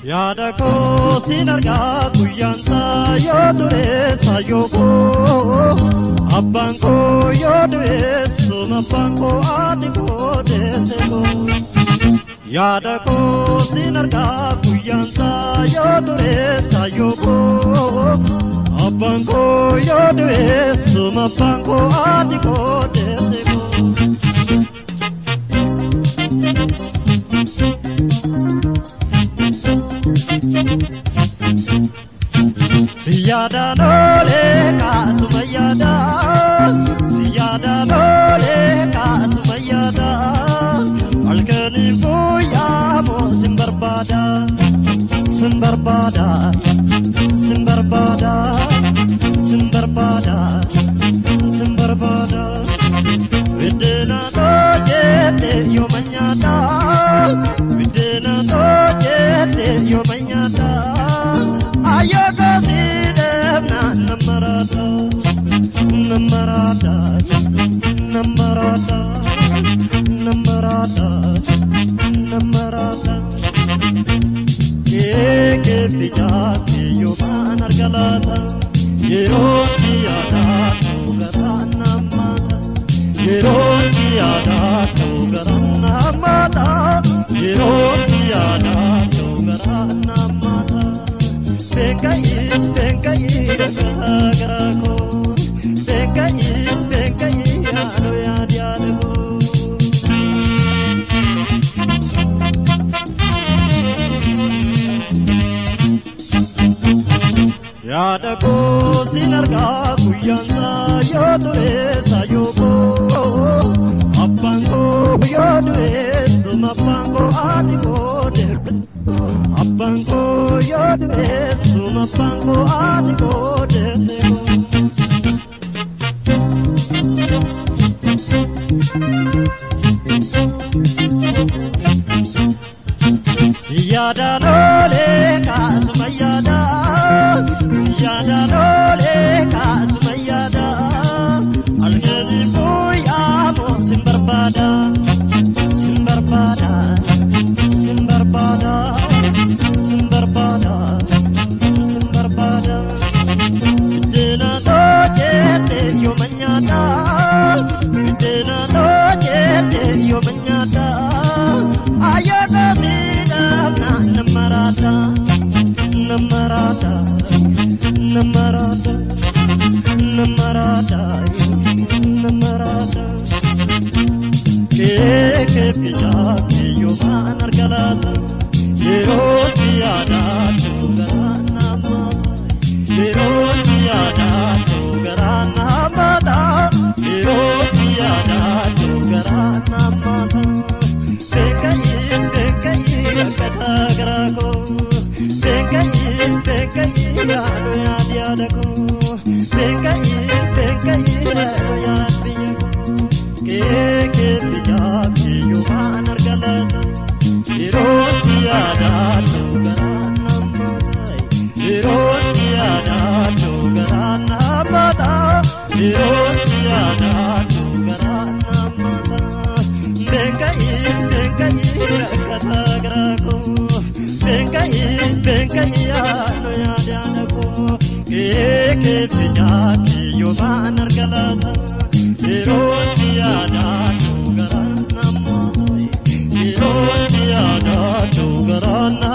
Yaadako sinarga kuyansa yodure sayoko Abanko yodure sumabanko adiko desego Yadako sinarga kuyansa yodure sayoko Abanko yodure sumabanko adiko desego Siyada nole ka sumayada Siyada nole ka sumayada Alkani buya mo simbarbada Simbarbada Simbarbada Simbarbada Simbarbada Videna no jete yo manyada Videna no jete yo manyada Ayaga sidemna namarada Namarada Namarada Namarada Namarada Ke vijati yo manargalata Yero tiada tugarana mata Yero tiada tugarana mata Yero tiada tugarana mata Bengai sagarako Bengai alo ya dialego Yadako sinarga kuyansa yodure sayoko Abanko yodure sumabanko adiko Abanko yodure sumabanko adiko desego Siyada nole ka sumayada Siyada nole ka sumayada Algedi buya mo simbarbada Simbarbada Simbarbada Simbarbada Simbarbada Videna no jete yo manyada Videna no jete yo manyada Ayaga sidamna namarada Namarada Namarada Namarada Namarada Ke pijati yo manargalata Yero tiada tugarana mata Yero tiada tugarana mata Yero tiada tugarana mata Bengai katagrako Bengai alo ya diadako Bengai alo ya biyako Ke pijaki yo manargalata Yero tiada tugarana mata Yero tiada tugarana mata Yero tiada tugarana mata Bengai katagrako Bengai alo ya diadako Ke pijaki yo manargalata Yero tiada tugarana mata Yero tiada tugarana